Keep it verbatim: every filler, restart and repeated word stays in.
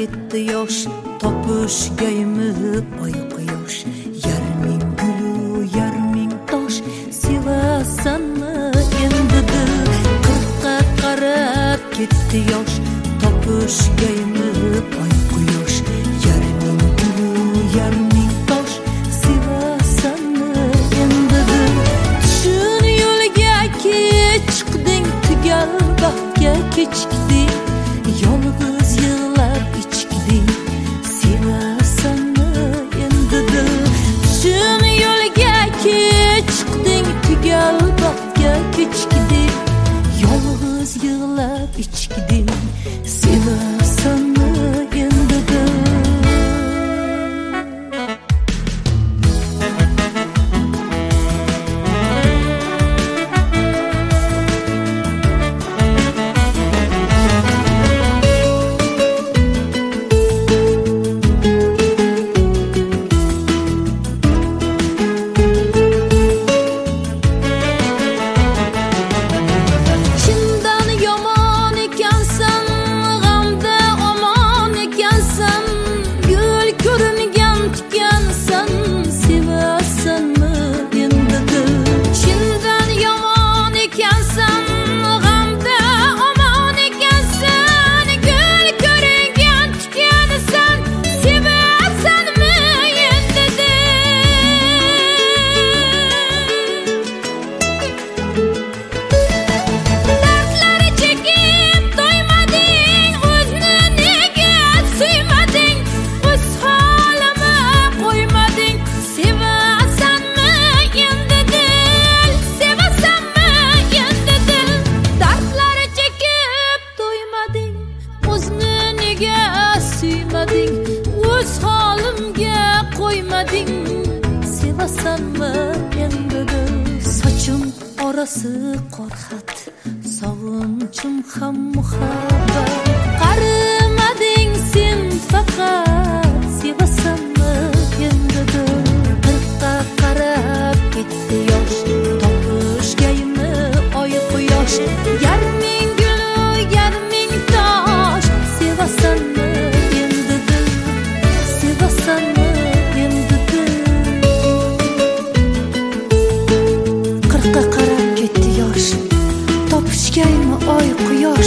ketdi yosh, topishgaymi oy quyosh. Yarming gulu, yarming tosh, sevasanmi endi dil? Qirqqa qarab ketdi yosh, topishgaymi oy quyosh. Yarming gulu, yarming tosh, sevasanmi endi dil? Tushun yo'lga kech chiqding, tugal baxtga kechikding, yolg'iz yig'lab ichikding, sevasanmi endi dil? Tushun yo'lga kech chiqding, tugal baxtga kechikding, yolg'iz yig'lab ichikding, sevasanmi endi dil? O'z holimga qo'ymading, sevasanmi endi dil? Sochim orasi qorxat, sog'inchim ham muhabbat. Qarimading sen faqat, sevasanmi endi dil? Qirqqa qarab ketdi yosh, topishgaymi oy quyosh. Yarming gulu, yarming tosh, sevasanmi endi dil? Sevasanmi endi dil? Qirqqa qarab ketdi yosh, topishgaymi oy quyosh.